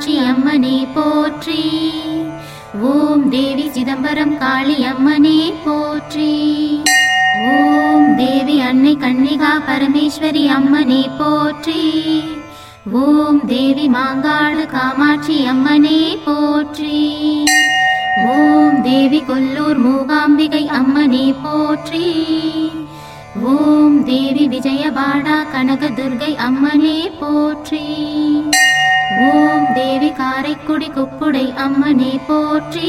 காமாட்சி அம்மனே போற்றி. ஓம் தேவி சிதம்பரம் காளி அம்மனே போற்றி. ஓம் தேவி அன்னை கன்னிகா பரமேஸ்வரி அம்மனே போற்றி. ஓம் தேவி மாங்காடு காமாட்சி அம்மனே போற்றி. ஓம் தேவி கொல்லூர் மூகாம்பிகை அம்மனே போற்றி. ஓம் தேவி விஜயவாடா கனகதுர்கை அம்மனே போற்றி. ஓம் தேவி காரைக்குடி குப்புடை அம்மனே போற்றி.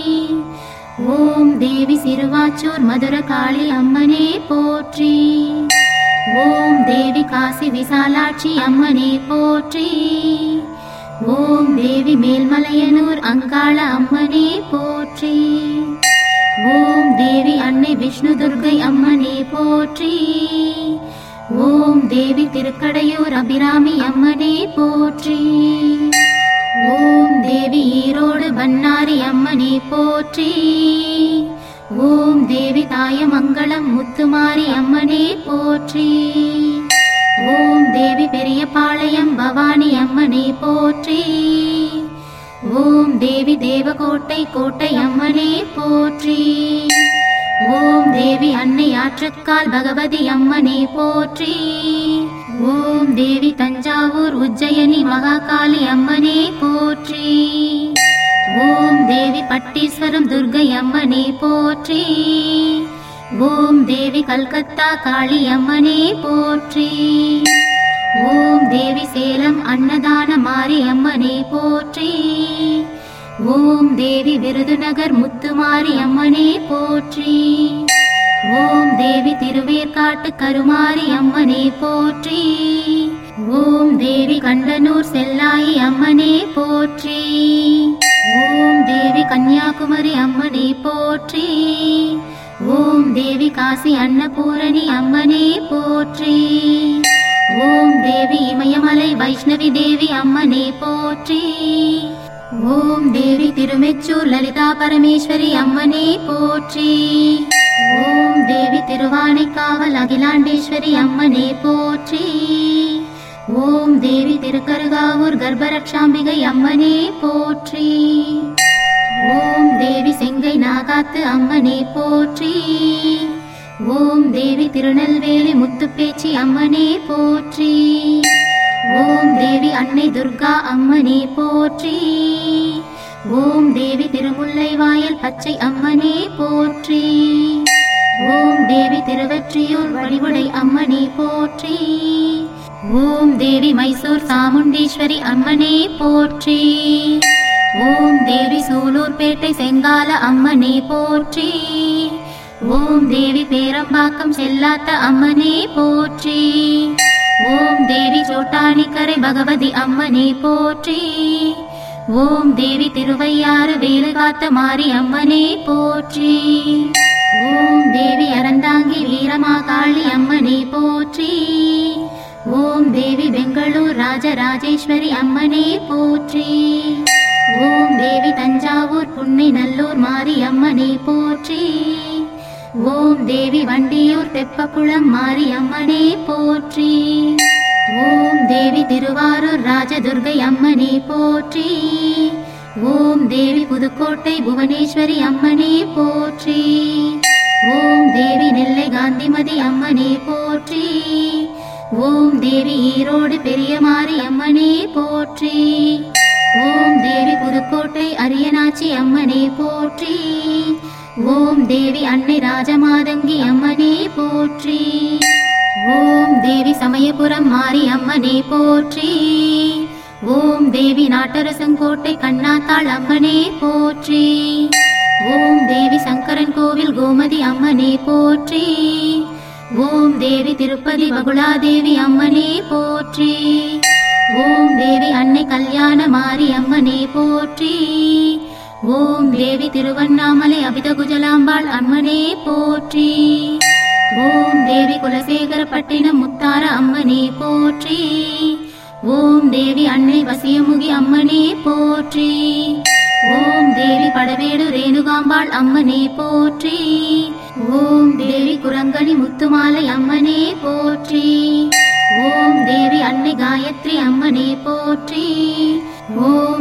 ஓம் தேவி சிறுவாச்சூர் மதுரகாளி அம்மனே போற்றி. ஓம் தேவி காசி விசாலாட்சி அம்மனே போற்றி. ஓம் தேவி மேல்மலையனூர் அங்காள அம்மனே போற்றி. ஓம் தேவி அன்னை விஷ்ணு துர்கை அம்மனே போற்றி. ஓம் தேவி திருக்கடையூர் அபிராமி அம்மனே போற்றி. ஓம் தேவி ஈரோடு பன்னாரி அம்மனே போற்றி. ஓம் தேவி தாயமங்கலம் முத்துமாரி அம்மனே போற்றி. ஓம் தேவி பெரியபாளையம் பவானி அம்மனே போற்றி. ஓம் தேவி தேவகோட்டை கோட்டை அம்மனே போற்றி. ஓம் தேவி அன்னை ஆற்றுக்கால் பகவதி அம்மனே போற்றி. ஓம் தேவி தஞ்சாவூர் உஜ்ஜயினி மகாகாளி அம்மனே போற்றி. ஓம் தேவி பட்டீஸ்வரம் துர்கை அம்மனே போற்றி. ஓம் தேவி கல்கத்தா காளி அம்மனே போற்றி. ஓம் தேவி சேலம் அன்னதான மாரி அம்மனே போற்றி. ஓம் தேவி விருதுநகர் முத்துமாரி அம்மனே போற்றி. ஓம் தேவி திருவேற்காட்டு கருமாரி அம்மனே போற்றி. ஓம் தேவி கண்டனூர் செல்லாயி அம்மனே போற்றி. ஓம் தேவி கன்னியாகுமரி அம்மனே போற்றி. ஓம் தேவி காசி அன்னபூரணி அம்மனே போற்றி. ஓம் தேவி இமயமலை வைஷ்ணவி தேவி அம்மனே போற்றி. ஓம் தேவி திருமெச்சூர் லலிதா பரமேஸ்வரி அம்மனே போற்றி. ஓம் தேவி திருவானைக்காவல் அகிலாண்டேஸ்வரி அம்மனே போற்றி. ஓம் தேவி திருக்கருகாவூர் கர்ப்பரக்ஷாம்பிகை அம்மனே போற்றி. ஓம் தேவி செங்கை நாகாத்து அம்மனே போற்றி. ஓம் தேவி திருநெல்வேலி முத்துப்பேச்சி அம்மனே போற்றி. ஓம் தேவி அன்னை துர்கா அம்மனே போற்றி. ஓம் தேவி திருமுல்லைவாயல் பச்சை அம்மனே போற்றி. ஓம் தேவி திருவெற்றியூர் வடிவுடை அம்மனே போற்றி. ஓம் தேவி மைசூர் சாமுண்டீஸ்வரி அம்மனே போற்றி. ஓம் தேவி சூலூர்பேட்டை செங்கால அம்மனே போற்றி. ஓம் தேவி பேரம்பாக்கம் செல்லாத்த அம்மனே போற்றி. ஓம் தேவி சோட்டானிக்கரை பகவதி அம்மனே போற்றி. ஓம் தேவி திருவையாறு வேலுகாத்த மாரி அம்மனே போற்றி. ஓம் தேவி அறந்தாங்கி வீரமாகாளி அம்மனே போற்றி. ஓம் தேவி பெங்களூர் ராஜராஜேஸ்வரி அம்மனே போற்றி. ஓம் தேவி தஞ்சாவூர் புன்னை நல்லூர் மாரி அம்மனே போற்றி. ஓம் தேவி வண்டியூர் தெப்பக்குளம் மாரி அம்மனே போற்றி. ஓம் தேவி திருவாரூர் ராஜதுர்கை அம்மனே போற்றி. ஓம் தேவி புதுக்கோட்டை புவனேஸ்வரி அம்மனே போற்றி. ஓம் தேவி நெல்லை காந்திமதி அம்மனே போற்றி. ஓம் தேவி ஈரோடு பெரியமாரி அம்மனே போற்றி. ஓம் தேவி புதுக்கோட்டை அரியநாச்சி அம்மனே போற்றி. ஓம் தேவி அன்னை ராஜமாதங்கி அம்மனே போற்றி. ஓம் தேவி சமயபுரம் மாரி அம்மனே போற்றி. ஓம் தேவி நாட்டரசங்கோட்டை கண்ணாத்தாள் அம்மனே போற்றி. ஓம் தேவி சங்கரன் கோவில் கோமதி அம்மனே போற்றி. ஓம் தேவி திருப்பதி பகுலாதேவி அம்மனே போற்றி. ஓம் தேவி அன்னை கல்யாண மாரி அம்மனே போற்றி. ஓம் தேவி திருவண்ணாமலை அபிதகுஜலாம்பாள் அம்மனே போற்றி. ஓம் தேவி குலசேகரப்பட்டினம் முத்தார அம்மனே போற்றி. ஓம் தேவி அன்னை வசியமுகி அம்மனே போற்றி. ஓம் தேவி படவேடு ரேணுகாம்பாள் அம்மனே போற்றி. ஓம் தேவி குரங்கணி முத்துமாலை அம்மனே போற்றி. ஓம் தேவி அன்னை காயத்ரி அம்மனே போற்றி. ஓம்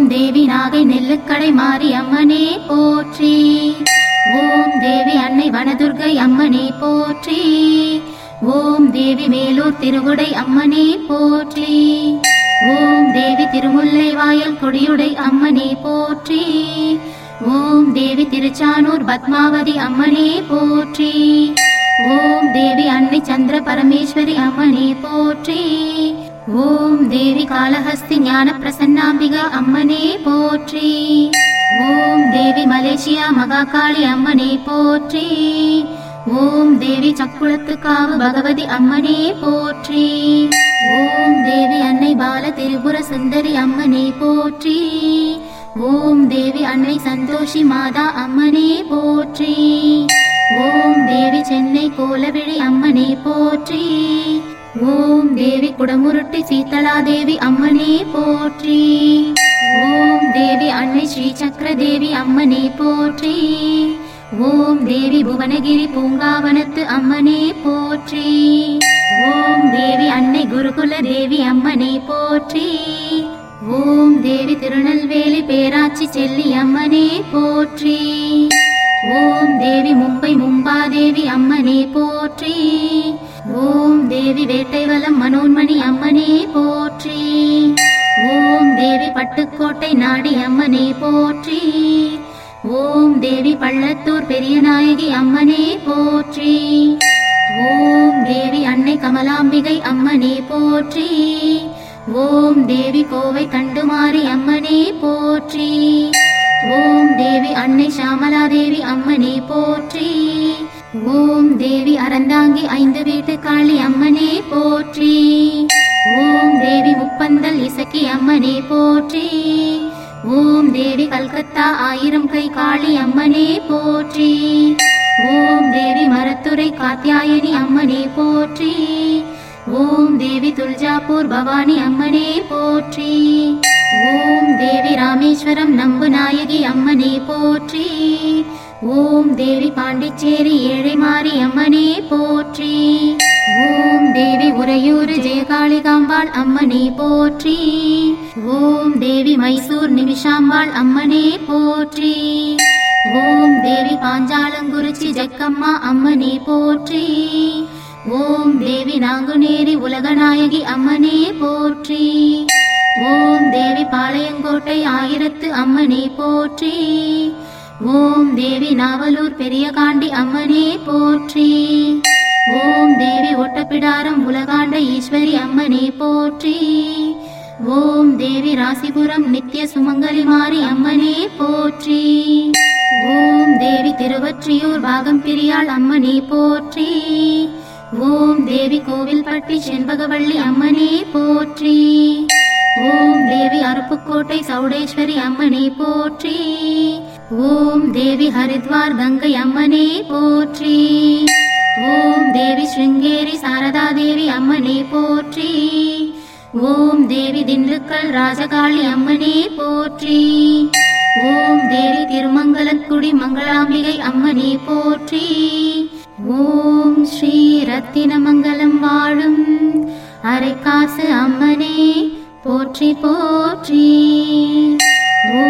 தேவி நாகை நெல்லுக்கடை மாறி அம்மனே போற்றி. ஓம் தேவி அன்னை வனதுர்கை அம்மனே போற்றி. ஓம் தேவி மேலூர் திருவுடை அம்மனே போற்றி. ஓம் தேவி திருமுல்லை வாயல் கொடியுடை அம்மனே போற்றி. ஓம் தேவி திருச்சானூர் பத்மாவதி அம்மனே போற்றி. ஓம் தேவி அன்னை சந்திர பரமேஸ்வரி அம்மனே போற்றி. ஓம் தேவி காளஹஸ்தி ஞான பிரசன்னாம்பிகா அம்மனே போற்றி. ஓம் தேவி மலேசியா மகாகாளி அம்மனே போற்றி. ஓம் தேவி சக்குளத்துக்காவு பகவதி அம்மனே போற்றி. ஓம் தேவி அன்னை பால திரிபுர சுந்தரி அம்மனே போற்றி. ஓம் தேவி அன்னை சந்தோஷி மாதா அம்மனே போற்றி. ஓம் தேவி சென்னை கோலவிழி அம்மனே போற்றி. ஓம் தேவி குடமுருட்டி சீதளாதேவி அம்மனே போற்றி. ஓம் தேவி அன்னை ஸ்ரீ சக்கர தேவி அம்மனே போற்றி. ஓம் தேவி புவனகிரி பூங்காவனத்து அம்மனே போற்றி. ஓம் தேவி அன்னை குருகுல தேவி அம்மனே போற்றி. ஓம் தேவி திருநெல்வேலி பேராட்சி செல்லி அம்மனே போற்றி. ஓம் தேவி மும்பை மும்பாதேவி அம்மனே போற்றி. ஓம் தேவி வேட்டைவலம் மனோன்மணி அம்மனே போற்றி. ஓம் தேவி பட்டுக்கோட்டை நாடி அம்மனே போற்றி. ஓம் தேவி பள்ளத்தூர் பெரியநாயகி அம்மனே போற்றி. ஓம் தேவி அன்னை கமலாம்பிகை அம்மனே போற்றி. ஓம் தேவி கோவை தண்டுமாரி அம்மனே போற்றி. ஓம் தேவி அன்னை சாமலாதேவி அம்மனே போற்றி. ஓம் தேவி அறந்தாங்கி ஐந்து வீட்டு காளி அம்மனே போற்றி. ஓம் தேவி முப்பந்தல் இசக்கி அம்மனே போற்றி. ஓம் தேவி கல்கத்தா ஆயிரம் கை காளி அம்மனே போற்றி. ஓம் தேவி மரத்துரை காத்தியாயனி அம்மனே போற்றி. ஓம் தேவி துல்ஜாப்பூர் பவானி அம்மனே போற்றி. ஓம் தேவி ராமேஸ்வரம் நம்பு நாயகி அம்மனே போற்றி. ஓம் தேவி பாண்டிச்சேரி ஏழைமாரி அம்மனே போற்றி. ஓம் தேவி உறையூர் ஜெயகாளிகாம்பாள் அம்மனே போற்றி. ஓம் தேவி மைசூர் நிமிஷாம்பாள் அம்மனே போற்றி. ஓம் தேவி பாஞ்சாலங்குறிச்சி ஜக்கம்மா அம்மனே போற்றி. ஓம் தேவி நாங்குநேரி உலகநாயகி அம்மனே போற்றி. ஓம் தேவி பாளையங்கோட்டை ஆயிரத்து அம்மனே போற்றி. ஓம் தேவி நாவலூர் பெரியகாண்டி அம்மனே போற்றி. ஓம் தேவி ஒட்டப்பிடாரம் உலகாண்ட ஈஸ்வரி அம்மனே போற்றி. ஓம் தேவி ராசிபுரம் நித்திய சுமங்கலி மாரி அம்மனே போற்றி. ஓம் தேவி திருவொற்றியூர் பாகம் பிரியாள் அம்மனே போற்றி. ஓம் தேவி கோவில்பட்டி செண்பகவள்ளி அம்மனே போற்றி. ஓம் தேவி அருப்புக்கோட்டை சௌடேஸ்வரி அம்மனே போற்றி. ஓம் தேவி ஹரித்வார் கங்கை அம்மனே போற்றி. ஓம் தேவி ஸ்ருங்கேரி சாரதா தேவி அம்மனே போற்றி. ஓம் தேவி திண்டுக்கல் ராஜகாளி அம்மனே போற்றி. ஓம் தேவி திருமங்கலக்குடி மங்களாம்பிகை அம்மனே போற்றி. ஓம் ஸ்ரீ ரத்தினமங்கலம் வாழும் அரைக்காசு அம்மனே போற்றி போற்றி.